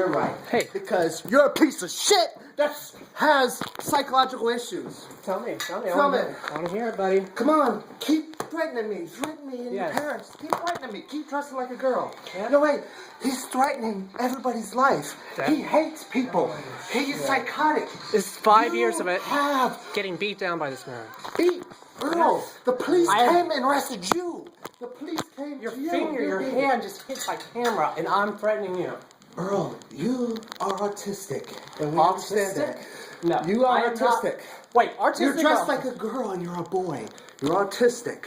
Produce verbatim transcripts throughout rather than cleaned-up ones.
you're right. Hey. Because you're a piece of shit that has psychological issues. Tell me, tell me. I Tell wanna me. hear- I want to hear it, buddy. Come on, keep threatening me. Threaten me and Yes. your parents. Keep threatening me. Keep dressing like a girl. Yeah. No, wait. He's threatening everybody's life. Dad? He hates people. He's psychotic. This is five You years of it have getting beat down by this man. beat. Earl, the police I have- came and arrested you. The police came Your to you. finger, You your beat- hand just hit my camera, and I'm threatening you. Earl, you are autistic. And we Autistic? understand that. No. You are I am not- autistic. Wait, artistic. You're dressed or- like a girl and you're a boy. You're autistic.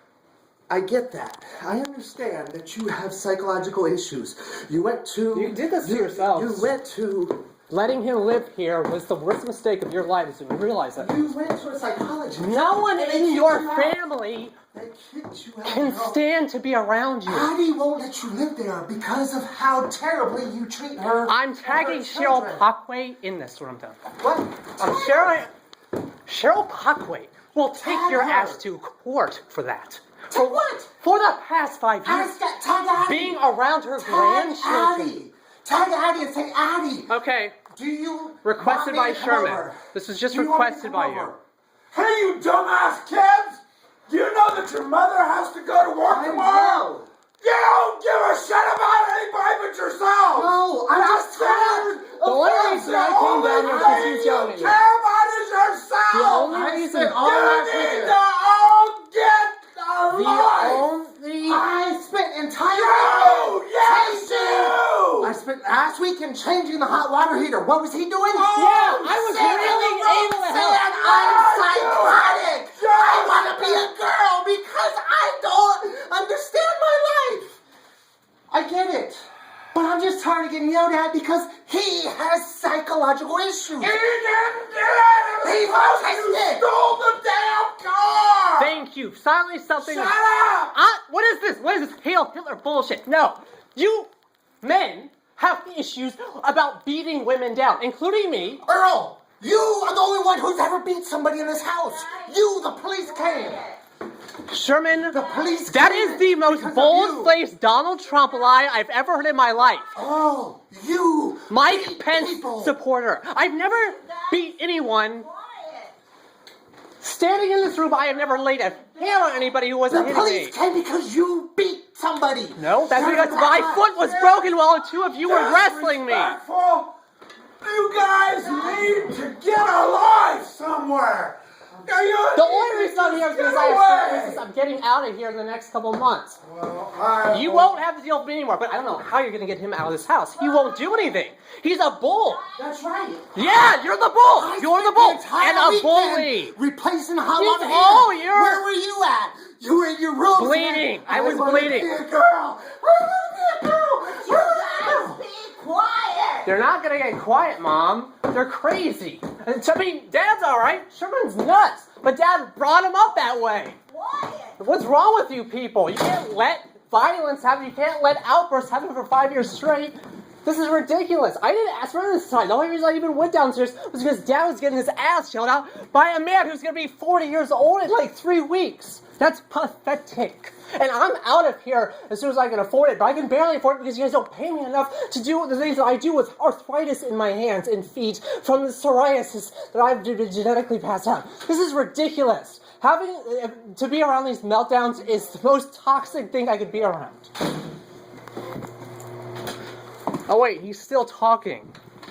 I get that. I understand that you have psychological issues. You went to... You did this to you- yourselves. You went to... Letting him live here was the worst mistake of your life. Did you realize that? You went to a psychologist. No one And they in kicked your you out. family They kicked you out. can Earl. stand to be around you. Addie won't let you live there because of how terribly you treat her. I'm and her tagging Cheryl children. Parkway in this room, though. What? I'm Cheryl. Cheryl Parkway will take Tag your her. ass to court for that. To what? For the past five years, Ask that, tag Addie. being around her Tag grandchildren. Addie. Tag Addie and say, Addie, Okay, do you requested want by me to come Sherman. over? This was just Do you want me to requested come by you. over? Hey, you dumbass kids! Do you know that your mother has to go to work I tomorrow? know. You don't give a shit about anybody but yourself! No, I'm just tired. The only reason I came down here is because he's yelling at you you. care about is yourself! The only I reason, spent all You last need weekend. to all get a the life! only, I spent entire You! weekend Yes, changing. you! I spent last weekend changing the hot water heater. What was he doing? Yeah, I was Sitting really in the room able to saying, help. I'm Yeah, psychotic. you- I want to be a girl because I don't understand my life. I get it. But I'm just tired of getting yelled at because he has psychological issues. He didn't do it! He It was because you autistic. stole the damn car! thank you. Finally, something. Shut up! Uh, what is this? What is this Hail Hitler bullshit? No, you men have issues about beating women down, including me. Earl, you are the only one who's ever beat somebody in this house. You, the police came. Sherman, The police that came is the most because of you. bold-faced Donald Trump lie I've ever heard in my life. Oh, you Mike beat Pence people. supporter. I've never beat anyone. Standing in this room, I have never laid a hand on anybody who The wasn't hitting police me. came because you beat somebody. No, that's You're because my not- foot was broken while the two of you were wrestling me. Disrespectful. You guys need to get a life somewhere. Now, you The need only to reason I'm here is get because I have away. services. I'm getting out of here in the next couple of months. Well, I You won't have to deal with me anymore, but I don't know how you're going to get him out of this house. He won't do anything. He's a bull. That's right. Yeah, you're the bull. I You're the spent bull. entire And a weekend bully. Replacing the hot He's- water oh, heater. you're- Where were you at? You were in your room. Bleeding. saying, I was wanna bleeding. Be a girl. I want to be a girl. I wanna be a girl. They're not going to get quiet, Mom. They're crazy. And, I mean, Dad's all right. Sherman's nuts. But Dad brought him up that way. What's wrong with you people? You can't let violence happen. You can't let outbursts happen for five years straight. This is ridiculous. I didn't ask for this time. The only reason I even went downstairs was because Dad was getting his ass yelled out by a man who's going to be forty years old in like three weeks. That's pathetic. And I'm out of here as soon as I can afford it, but I can barely afford it because you guys don't pay me enough to do the things that I do with arthritis in my hands and feet from the psoriasis that I've been genetically passed down. This is ridiculous. Having uh, to be around these meltdowns is the most toxic thing I could be around. Oh wait, he's still talking.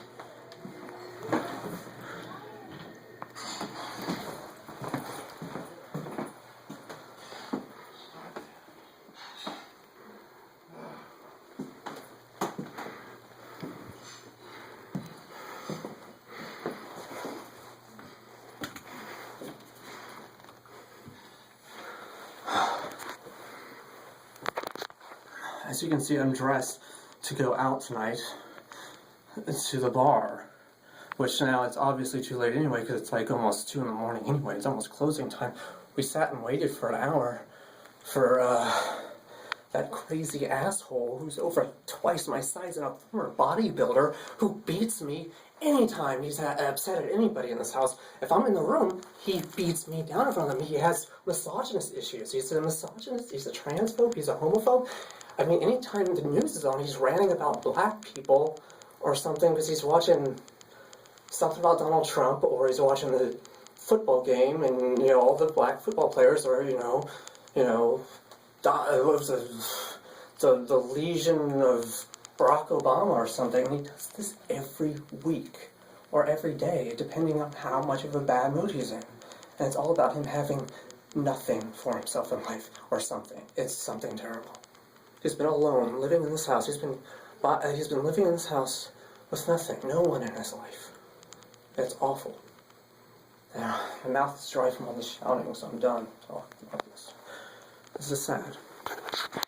As you can see, I'm dressed to go out tonight to the bar, which now it's obviously too late anyway because it's like almost two in the morning anyway. It's almost closing time. We sat and waited for an hour for uh, that crazy asshole who's over twice my size and a former bodybuilder who beats me anytime he's ha- upset at anybody in this house. If I'm in the room, he beats me down in front of him. He has misogynist issues. He's a misogynist, he's a transphobe, he's a homophobe. I mean, anytime the news is on, he's ranting about black people or something because he's watching something about Donald Trump, or he's watching the football game, and you know all the black football players are you know, you know, die, what was it, the the Legion of Barack Obama or something. And he does this every week or every day, depending on how much of a bad mood he's in. And it's all about him having nothing for himself in life or something. It's something terrible. He's been alone, living in this house. He's been, uh, he's been living in this house with nothing, no one in his life. It's awful. Now, my mouth is dry from all the shouting, so I'm done talking about this. This is sad.